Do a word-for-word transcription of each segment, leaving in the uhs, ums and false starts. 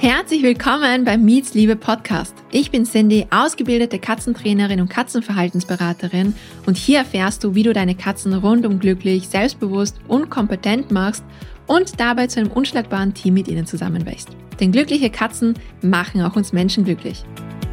Herzlich willkommen beim Miets Liebe Podcast. Ich bin Cindy, ausgebildete Katzentrainerin und Katzenverhaltensberaterin und hier erfährst du, wie du deine Katzen rundum glücklich, selbstbewusst und kompetent machst und dabei zu einem unschlagbaren Team mit ihnen zusammenwächst. Denn glückliche Katzen machen auch uns Menschen glücklich.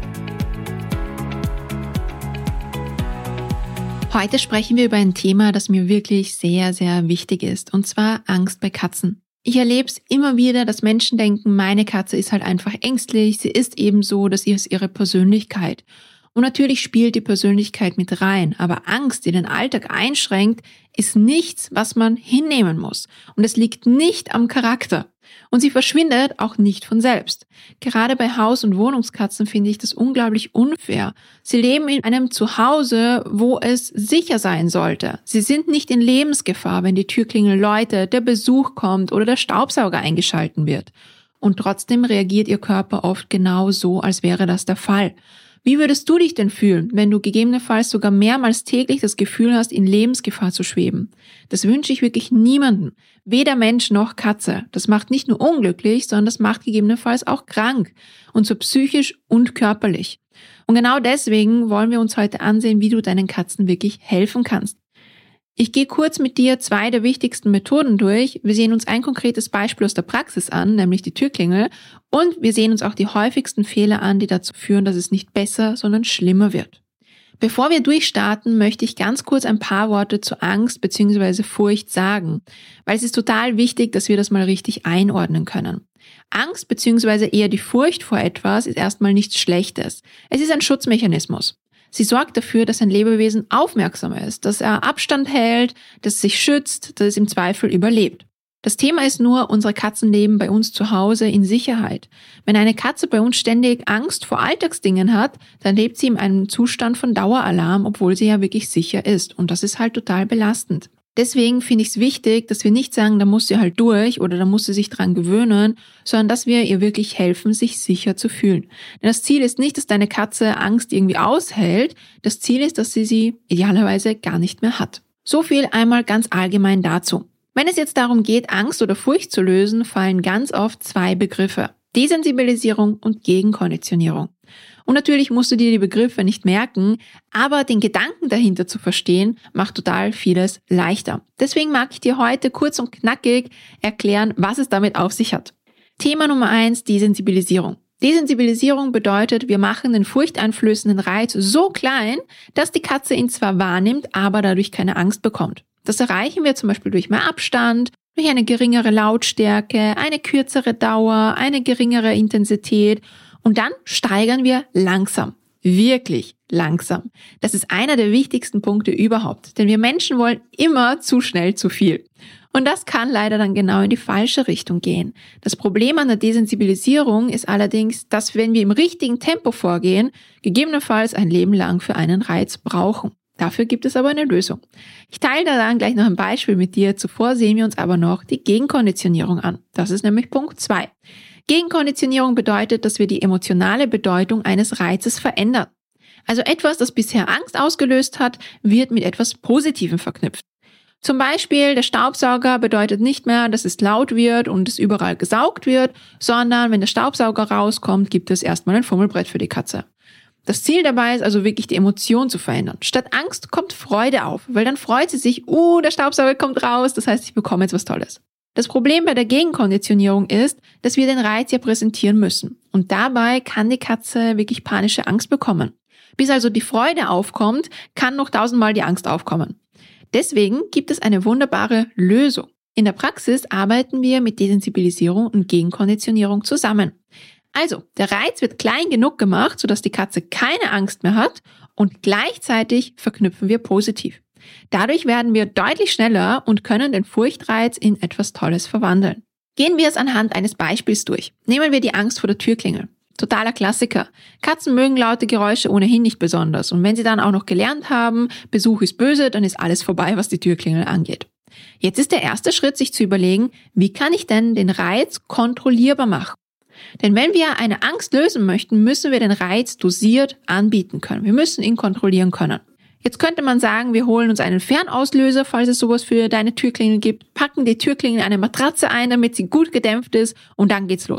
Heute sprechen wir über ein Thema, das mir wirklich sehr, sehr wichtig ist, und zwar Angst bei Katzen. Ich erlebe es immer wieder, dass Menschen denken, meine Katze ist halt einfach ängstlich, sie ist eben so, das ist ihre Persönlichkeit. Und natürlich spielt die Persönlichkeit mit rein, aber Angst, die den Alltag einschränkt, ist nichts, was man hinnehmen muss. Und es liegt nicht am Charakter. Und sie verschwindet auch nicht von selbst. Gerade bei Haus- und Wohnungskatzen finde ich das unglaublich unfair. Sie leben in einem Zuhause, wo es sicher sein sollte. Sie sind nicht in Lebensgefahr, wenn die Türklingel läutet, der Besuch kommt oder der Staubsauger eingeschalten wird. Und trotzdem reagiert ihr Körper oft genau so, als wäre das der Fall. Wie würdest du dich denn fühlen, wenn du gegebenenfalls sogar mehrmals täglich das Gefühl hast, in Lebensgefahr zu schweben? Das wünsche ich wirklich niemandem, weder Mensch noch Katze. Das macht nicht nur unglücklich, sondern das macht gegebenenfalls auch krank, und so psychisch und körperlich. Und genau deswegen wollen wir uns heute ansehen, wie du deinen Katzen wirklich helfen kannst. Ich gehe kurz mit dir zwei der wichtigsten Methoden durch. Wir sehen uns ein konkretes Beispiel aus der Praxis an, nämlich die Türklingel. Und wir sehen uns auch die häufigsten Fehler an, die dazu führen, dass es nicht besser, sondern schlimmer wird. Bevor wir durchstarten, möchte ich ganz kurz ein paar Worte zu Angst bzw. Furcht sagen, weil es ist total wichtig, dass wir das mal richtig einordnen können. Angst bzw. eher die Furcht vor etwas ist erstmal nichts Schlechtes. Es ist ein Schutzmechanismus. Sie sorgt dafür, dass ein Lebewesen aufmerksam ist, dass er Abstand hält, dass es sich schützt, dass es im Zweifel überlebt. Das Thema ist nur, unsere Katzen leben bei uns zu Hause in Sicherheit. Wenn eine Katze bei uns ständig Angst vor Alltagsdingen hat, dann lebt sie in einem Zustand von Daueralarm, obwohl sie ja wirklich sicher ist. Und das ist halt total belastend. Deswegen finde ich es wichtig, dass wir nicht sagen, da muss sie halt durch oder da muss sie sich dran gewöhnen, sondern dass wir ihr wirklich helfen, sich sicher zu fühlen. Denn das Ziel ist nicht, dass deine Katze Angst irgendwie aushält. Das Ziel ist, dass sie sie idealerweise gar nicht mehr hat. So viel einmal ganz allgemein dazu. Wenn es jetzt darum geht, Angst oder Furcht zu lösen, fallen ganz oft zwei Begriffe: Desensibilisierung und Gegenkonditionierung. Und natürlich musst du dir die Begriffe nicht merken, aber den Gedanken dahinter zu verstehen, macht total vieles leichter. Deswegen mag ich dir heute kurz und knackig erklären, was es damit auf sich hat. Thema Nummer eins, Desensibilisierung. Desensibilisierung bedeutet, wir machen den furchteinflößenden Reiz so klein, dass die Katze ihn zwar wahrnimmt, aber dadurch keine Angst bekommt. Das erreichen wir zum Beispiel durch mehr Abstand, durch eine geringere Lautstärke, eine kürzere Dauer, eine geringere Intensität. Und dann steigern wir langsam, wirklich langsam. Das ist einer der wichtigsten Punkte überhaupt, denn wir Menschen wollen immer zu schnell zu viel. Und das kann leider dann genau in die falsche Richtung gehen. Das Problem an der Desensibilisierung ist allerdings, dass wenn wir im richtigen Tempo vorgehen, gegebenenfalls ein Leben lang für einen Reiz brauchen. Dafür gibt es aber eine Lösung. Ich teile da dann gleich noch ein Beispiel mit dir. Zuvor sehen wir uns aber noch die Gegenkonditionierung an. Das ist nämlich Punkt zwei. Gegenkonditionierung bedeutet, dass wir die emotionale Bedeutung eines Reizes verändern. Also etwas, das bisher Angst ausgelöst hat, wird mit etwas Positivem verknüpft. Zum Beispiel, der Staubsauger bedeutet nicht mehr, dass es laut wird und es überall gesaugt wird, sondern wenn der Staubsauger rauskommt, gibt es erstmal ein Fummelbrett für die Katze. Das Ziel dabei ist also wirklich, die Emotion zu verändern. Statt Angst kommt Freude auf, weil dann freut sie sich, uh, der Staubsauger kommt raus, das heißt, ich bekomme jetzt was Tolles. Das Problem bei der Gegenkonditionierung ist, dass wir den Reiz ja präsentieren müssen. Und dabei kann die Katze wirklich panische Angst bekommen. Bis also die Freude aufkommt, kann noch tausendmal die Angst aufkommen. Deswegen gibt es eine wunderbare Lösung. In der Praxis arbeiten wir mit Desensibilisierung und Gegenkonditionierung zusammen. Also, der Reiz wird klein genug gemacht, sodass die Katze keine Angst mehr hat, und gleichzeitig verknüpfen wir positiv. Dadurch werden wir deutlich schneller und können den Furchtreiz in etwas Tolles verwandeln. Gehen wir es anhand eines Beispiels durch. Nehmen wir die Angst vor der Türklingel. Totaler Klassiker. Katzen mögen laute Geräusche ohnehin nicht besonders. Und wenn sie dann auch noch gelernt haben, Besuch ist böse, dann ist alles vorbei, was die Türklingel angeht. Jetzt ist der erste Schritt, sich zu überlegen, wie kann ich denn den Reiz kontrollierbar machen? Denn wenn wir eine Angst lösen möchten, müssen wir den Reiz dosiert anbieten können. Wir müssen ihn kontrollieren können. Jetzt könnte man sagen, wir holen uns einen Fernauslöser, falls es sowas für deine Türklingel gibt, packen die Türklingel in eine Matratze ein, damit sie gut gedämpft ist, und dann geht's los.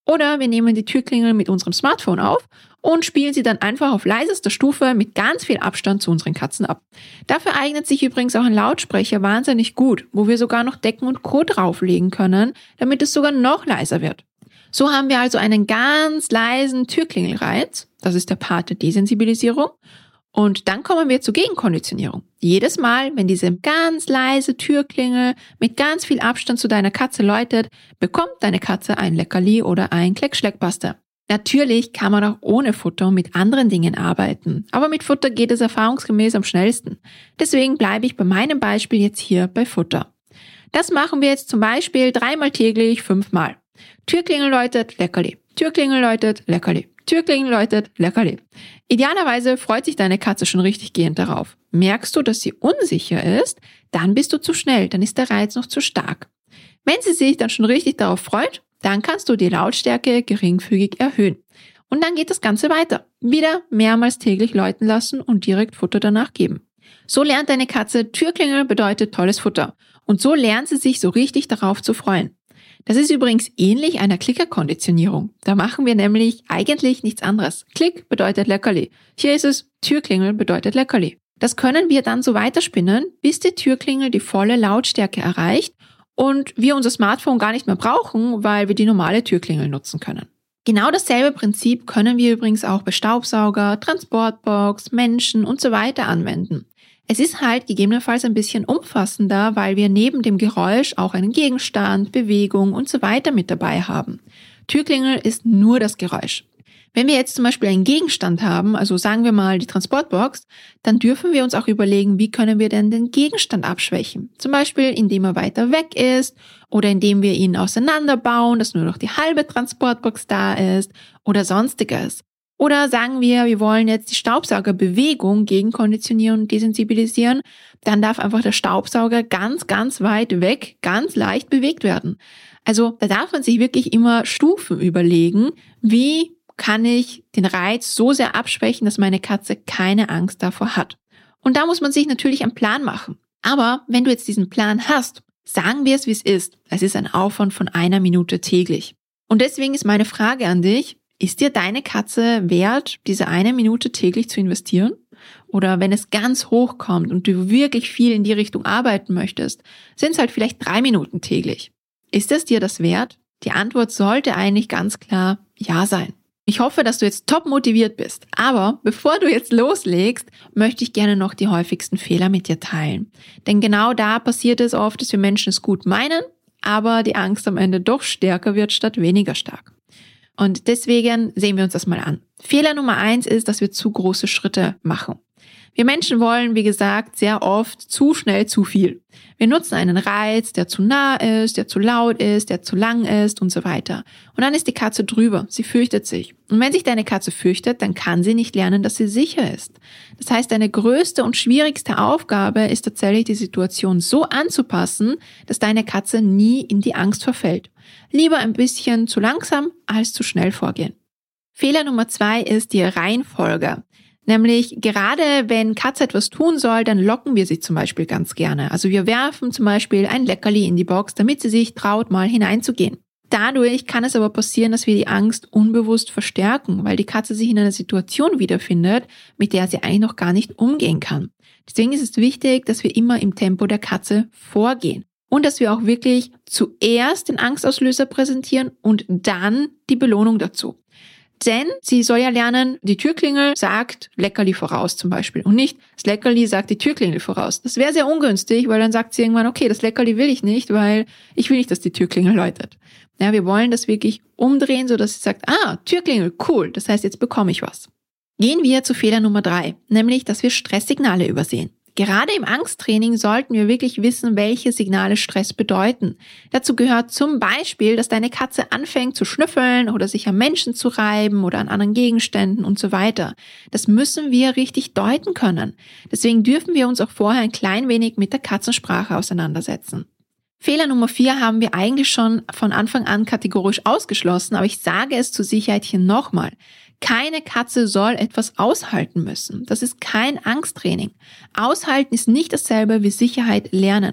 Oder wir nehmen die Türklingel mit unserem Smartphone auf und spielen sie dann einfach auf leisester Stufe mit ganz viel Abstand zu unseren Katzen ab. Dafür eignet sich übrigens auch ein Lautsprecher wahnsinnig gut, wo wir sogar noch Decken und Co. drauflegen können, damit es sogar noch leiser wird. So haben wir also einen ganz leisen Türklingelreiz, das ist der Part der Desensibilisierung. Und dann kommen wir zur Gegenkonditionierung. Jedes Mal, wenn diese ganz leise Türklingel mit ganz viel Abstand zu deiner Katze läutet, bekommt deine Katze ein Leckerli oder ein Kleck-Schleckbuster. Natürlich kann man auch ohne Futter und mit anderen Dingen arbeiten, aber mit Futter geht es erfahrungsgemäß am schnellsten. Deswegen bleibe ich bei meinem Beispiel jetzt hier bei Futter. Das machen wir jetzt zum Beispiel dreimal täglich, fünfmal. Türklingel läutet, Leckerli. Türklingel läutet, Leckerli. Türklingel läutet, Leckerli. Idealerweise freut sich deine Katze schon richtig gehend darauf. Merkst du, dass sie unsicher ist, dann bist du zu schnell, dann ist der Reiz noch zu stark. Wenn sie sich dann schon richtig darauf freut, dann kannst du die Lautstärke geringfügig erhöhen. Und dann geht das Ganze weiter. Wieder mehrmals täglich läuten lassen und direkt Futter danach geben. So lernt deine Katze, Türklingel bedeutet tolles Futter. Und so lernt sie sich so richtig darauf zu freuen. Das ist übrigens ähnlich einer Klickerkonditionierung. Da machen wir nämlich eigentlich nichts anderes. Klick bedeutet Leckerli. Hier ist es, Türklingel bedeutet Leckerli. Das können wir dann so weiterspinnen, bis die Türklingel die volle Lautstärke erreicht und wir unser Smartphone gar nicht mehr brauchen, weil wir die normale Türklingel nutzen können. Genau dasselbe Prinzip können wir übrigens auch bei Staubsauger, Transportbox, Menschen und so weiter anwenden. Es ist halt gegebenenfalls ein bisschen umfassender, weil wir neben dem Geräusch auch einen Gegenstand, Bewegung und so weiter mit dabei haben. Türklingel ist nur das Geräusch. Wenn wir jetzt zum Beispiel einen Gegenstand haben, also sagen wir mal die Transportbox, dann dürfen wir uns auch überlegen, wie können wir denn den Gegenstand abschwächen. Zum Beispiel, indem er weiter weg ist oder indem wir ihn auseinanderbauen, dass nur noch die halbe Transportbox da ist oder sonstiges. Oder sagen wir, wir wollen jetzt die Staubsaugerbewegung gegenkonditionieren und desensibilisieren, dann darf einfach der Staubsauger ganz, ganz weit weg, ganz leicht bewegt werden. Also da darf man sich wirklich immer Stufen überlegen, wie kann ich den Reiz so sehr abschwächen, dass meine Katze keine Angst davor hat. Und da muss man sich natürlich einen Plan machen. Aber wenn du jetzt diesen Plan hast, sagen wir es, wie es ist. Es ist ein Aufwand von einer Minute täglich. Und deswegen ist meine Frage an dich, ist dir deine Katze wert, diese eine Minute täglich zu investieren? Oder wenn es ganz hoch kommt und du wirklich viel in die Richtung arbeiten möchtest, sind es halt vielleicht drei Minuten täglich. Ist es dir das wert? Die Antwort sollte eigentlich ganz klar ja sein. Ich hoffe, dass du jetzt top motiviert bist. Aber bevor du jetzt loslegst, möchte ich gerne noch die häufigsten Fehler mit dir teilen. Denn genau da passiert es oft, dass wir Menschen es gut meinen, aber die Angst am Ende doch stärker wird statt weniger stark. Und deswegen sehen wir uns das mal an. Fehler Nummer eins ist, dass wir zu große Schritte machen. Wir Menschen wollen, wie gesagt, sehr oft zu schnell zu viel. Wir nutzen einen Reiz, der zu nah ist, der zu laut ist, der zu lang ist und so weiter. Und dann ist die Katze drüber. Sie fürchtet sich. Und wenn sich deine Katze fürchtet, dann kann sie nicht lernen, dass sie sicher ist. Das heißt, deine größte und schwierigste Aufgabe ist tatsächlich, die Situation so anzupassen, dass deine Katze nie in die Angst verfällt. Lieber ein bisschen zu langsam als zu schnell vorgehen. Fehler Nummer zwei ist die Reihenfolge. Nämlich gerade wenn Katze etwas tun soll, dann locken wir sie zum Beispiel ganz gerne. Also wir werfen zum Beispiel ein Leckerli in die Box, damit sie sich traut, mal hineinzugehen. Dadurch kann es aber passieren, dass wir die Angst unbewusst verstärken, weil die Katze sich in einer Situation wiederfindet, mit der sie eigentlich noch gar nicht umgehen kann. Deswegen ist es wichtig, dass wir immer im Tempo der Katze vorgehen. Und dass wir auch wirklich zuerst den Angstauslöser präsentieren und dann die Belohnung dazu. Denn sie soll ja lernen, die Türklingel sagt Leckerli voraus zum Beispiel und nicht das Leckerli sagt die Türklingel voraus. Das wäre sehr ungünstig, weil dann sagt sie irgendwann, okay, das Leckerli will ich nicht, weil ich will nicht, dass die Türklingel läutet. Ja, wir wollen das wirklich umdrehen, sodass sie sagt, ah, Türklingel, cool, das heißt, jetzt bekomme ich was. Gehen wir zu Fehler Nummer drei, nämlich, dass wir Stresssignale übersehen. Gerade im Angsttraining sollten wir wirklich wissen, welche Signale Stress bedeuten. Dazu gehört zum Beispiel, dass deine Katze anfängt zu schnüffeln oder sich am Menschen zu reiben oder an anderen Gegenständen und so weiter. Das müssen wir richtig deuten können. Deswegen dürfen wir uns auch vorher ein klein wenig mit der Katzensprache auseinandersetzen. Fehler Nummer vier haben wir eigentlich schon von Anfang an kategorisch ausgeschlossen, aber ich sage es zur Sicherheit hier nochmal. Keine Katze soll etwas aushalten müssen. Das ist kein Angsttraining. Aushalten ist nicht dasselbe wie Sicherheit lernen.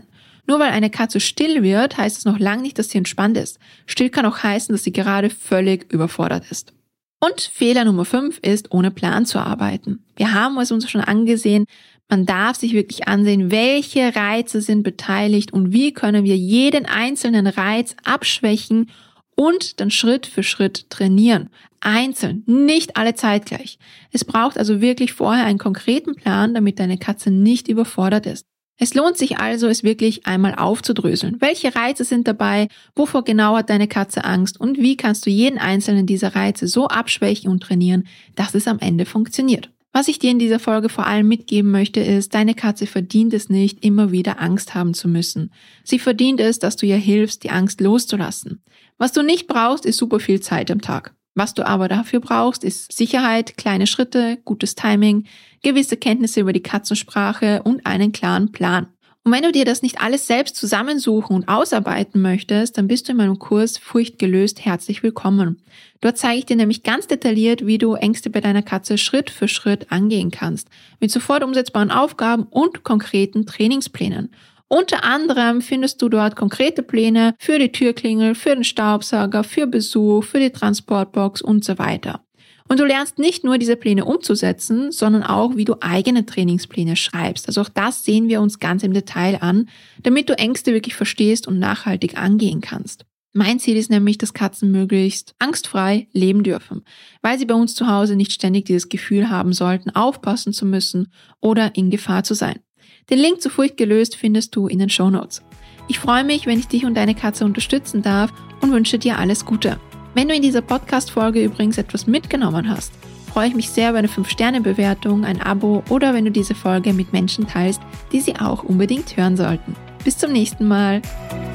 Nur weil eine Katze still wird, heißt es noch lange nicht, dass sie entspannt ist. Still kann auch heißen, dass sie gerade völlig überfordert ist. Und Fehler Nummer fünf ist, ohne Plan zu arbeiten. Wir haben es uns schon angesehen, man darf sich wirklich ansehen, welche Reize sind beteiligt und wie können wir jeden einzelnen Reiz abschwächen und dann Schritt für Schritt trainieren. Einzeln, nicht alle zeitgleich. Es braucht also wirklich vorher einen konkreten Plan, damit deine Katze nicht überfordert ist. Es lohnt sich also, es wirklich einmal aufzudröseln. Welche Reize sind dabei? Wovor genau hat deine Katze Angst? Und wie kannst du jeden einzelnen dieser Reize so abschwächen und trainieren, dass es am Ende funktioniert? Was ich dir in dieser Folge vor allem mitgeben möchte, ist, deine Katze verdient es nicht, immer wieder Angst haben zu müssen. Sie verdient es, dass du ihr hilfst, die Angst loszulassen. Was du nicht brauchst, ist super viel Zeit am Tag. Was du aber dafür brauchst, ist Sicherheit, kleine Schritte, gutes Timing, gewisse Kenntnisse über die Katzensprache und einen klaren Plan. Und wenn du dir das nicht alles selbst zusammensuchen und ausarbeiten möchtest, dann bist du in meinem Kurs Furcht gelöst herzlich willkommen. Dort zeige ich dir nämlich ganz detailliert, wie du Ängste bei deiner Katze Schritt für Schritt angehen kannst. Mit sofort umsetzbaren Aufgaben und konkreten Trainingsplänen. Unter anderem findest du dort konkrete Pläne für die Türklingel, für den Staubsauger, für Besuch, für die Transportbox und so weiter. Und du lernst nicht nur diese Pläne umzusetzen, sondern auch, wie du eigene Trainingspläne schreibst. Also auch das sehen wir uns ganz im Detail an, damit du Ängste wirklich verstehst und nachhaltig angehen kannst. Mein Ziel ist nämlich, dass Katzen möglichst angstfrei leben dürfen, weil sie bei uns zu Hause nicht ständig dieses Gefühl haben sollten, aufpassen zu müssen oder in Gefahr zu sein. Den Link zu Furcht gelöst findest du in den Shownotes. Ich freue mich, wenn ich dich und deine Katze unterstützen darf und wünsche dir alles Gute. Wenn du in dieser Podcast-Folge übrigens etwas mitgenommen hast, freue ich mich sehr über eine fünf Sterne Bewertung, ein Abo oder wenn du diese Folge mit Menschen teilst, die sie auch unbedingt hören sollten. Bis zum nächsten Mal.